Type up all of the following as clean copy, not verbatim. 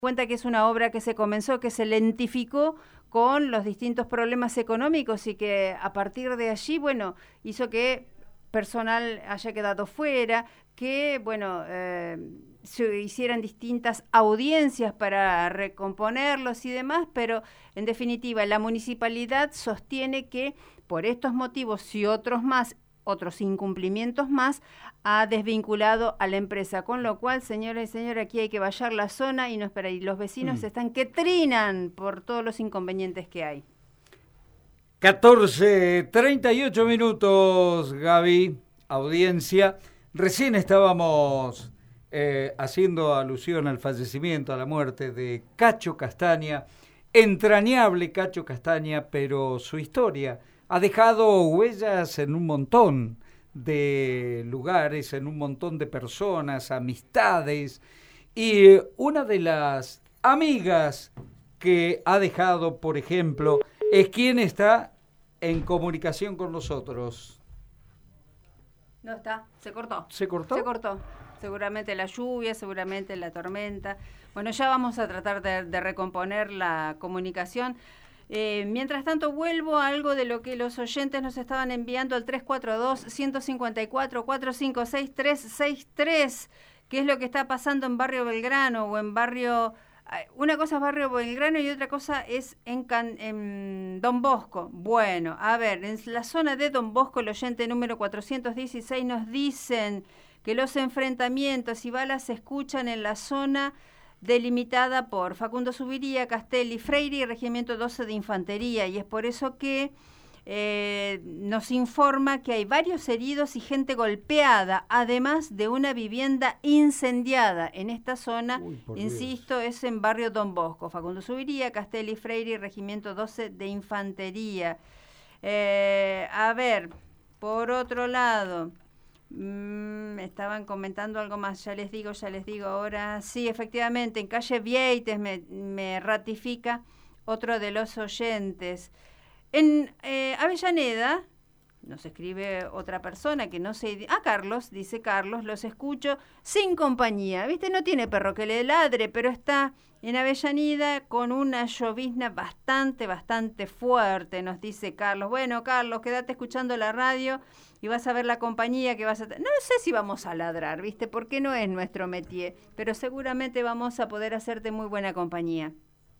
cuenta que es una obra que se comenzó, que se lentificó con los distintos problemas económicos y que a partir de allí, bueno, hizo que personal haya quedado fuera, que, bueno, se hicieran distintas audiencias para recomponerlos y demás, pero en definitiva la municipalidad sostiene que por estos motivos y otros más, otros incumplimientos más, ha desvinculado a la empresa, con lo cual, señoras y señores, aquí hay que vallar la zona y no espera, y los vecinos están que trinan por todos los inconvenientes que hay. 14:38 minutos, Gaby, audiencia. Recién estábamos haciendo alusión al fallecimiento, a la muerte de Cacho Castaña, entrañable Cacho Castaña, pero su historia ha dejado huellas en un montón de lugares, en un montón de personas, amistades, y una de las amigas que ha dejado, por ejemplo, es quien está en comunicación con nosotros. No está, se cortó. ¿Se cortó? Se cortó. Seguramente la lluvia, seguramente la tormenta. Bueno, ya vamos a tratar de recomponer la comunicación. Mientras tanto, vuelvo a algo de lo que los oyentes nos estaban enviando al 342-154-456-363, que es lo que está pasando en Barrio Belgrano o en Barrio... Una cosa es Barrio Belgrano y otra cosa es en Don Bosco. Bueno, a ver, en la zona de Don Bosco, el oyente número 416 nos dicen que los enfrentamientos y balas se escuchan en la zona delimitada por Facundo Zubiría, Castelli, Freire y Regimiento 12 de Infantería, y es por eso que nos informa que hay varios heridos y gente golpeada, además de una vivienda incendiada en esta zona. Insisto, Dios. Es en Barrio Don Bosco, Facundo Zubiría, Castelli, Freire y Regimiento 12 de Infantería. A ver, por otro lado... estaban comentando algo más, ya les digo ahora. Sí, efectivamente, en calle Vieites me ratifica otro de los oyentes. En Avellaneda nos escribe otra persona que no sé... Carlos, dice Carlos, los escucho sin compañía. ¿Viste? No tiene perro que le ladre, pero está en Avellaneda con una llovizna bastante fuerte, nos dice Carlos. Bueno, Carlos, quédate escuchando la radio y vas a ver la compañía que vas a... No sé si vamos a ladrar, ¿viste? Porque no es nuestro métier, pero seguramente vamos a poder hacerte muy buena compañía.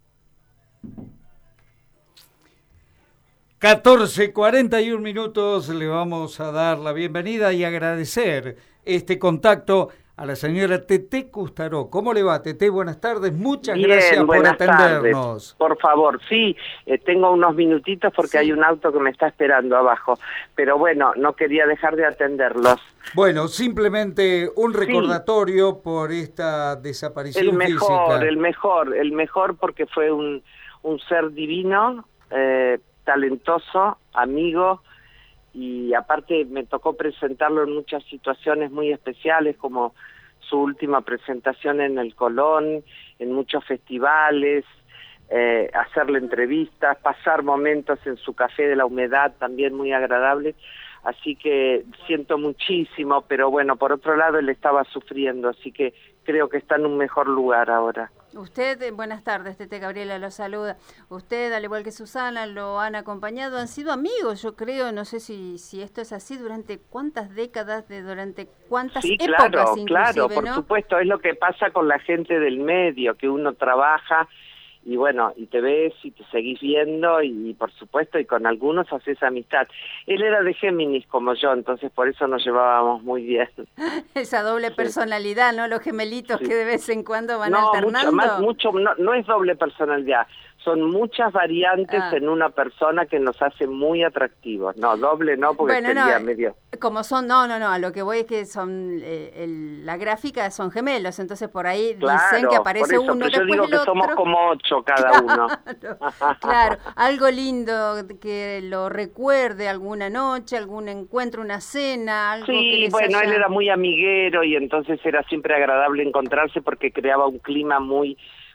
14:41 minutos, le vamos a dar la bienvenida y agradecer este contacto a la señora Teté Custaró. ¿Cómo le va, Teté? Buenas tardes, muchas gracias por atendernos. Tardes. Por favor, sí, tengo unos minutitos porque hay un auto que me está esperando abajo, pero bueno, no quería dejar de atenderlos. Bueno, simplemente un recordatorio por esta desaparición física. El mejor porque fue un ser divino, talentoso, amigo, y aparte me tocó presentarlo en muchas situaciones muy especiales, como su última presentación en el Colón, en muchos festivales, hacerle entrevistas, pasar momentos en su Café de la Humedad, también muy agradables. Así que siento muchísimo, pero bueno, por otro lado él estaba sufriendo, así que creo que está en un mejor lugar ahora. Usted, buenas tardes, Tete, Gabriela lo saluda. Usted, al igual que Susana, lo han acompañado, han sido amigos, yo creo, no sé si esto es así, durante cuántas décadas, durante cuántas épocas inclusive, claro, por ¿no? supuesto, es lo que pasa con la gente del medio, que uno trabaja y bueno, y te ves y te seguís viendo y por supuesto, y con algunos haces amistad. Él era de Géminis como yo, entonces por eso nos llevábamos muy bien. Esa doble personalidad, ¿no? Los gemelitos que de vez en cuando van alternando. No es doble personalidad, son muchas variantes en una persona que nos hace muy atractivos. No, doble no, porque sería medio... Como son, no, a lo que voy es que son, la gráfica son gemelos, entonces por ahí dicen que aparece por eso, uno, pero yo digo que otro. somos como 8 cada uno. Claro, algo lindo que lo recuerde, alguna noche, algún encuentro, una cena, algo que les haya... él era muy amiguero y entonces era siempre agradable encontrarse porque creaba un clima muy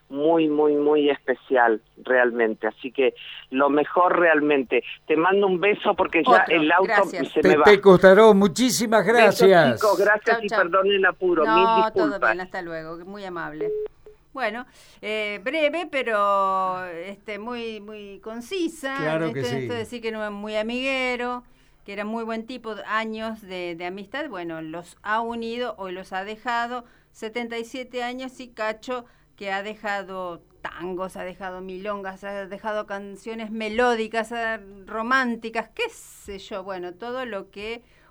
especial realmente, así que lo mejor realmente. Te mando un beso porque ya el auto se me va. Te Custaró, muchísimas gracias. Besos, chicos, gracias. Chau. Perdón el apuro, mil disculpas. Todo bien, hasta luego, muy amable. Bueno, breve, pero muy muy concisa. Claro que sí. Esto de decir que no es muy amiguero, que era muy buen tipo, años de amistad, bueno, los ha unido, hoy los ha dejado, 77 años, y Cacho, que ha dejado tangos, ha dejado milongas, ha dejado canciones melódicas, románticas, qué sé yo, bueno, todo lo que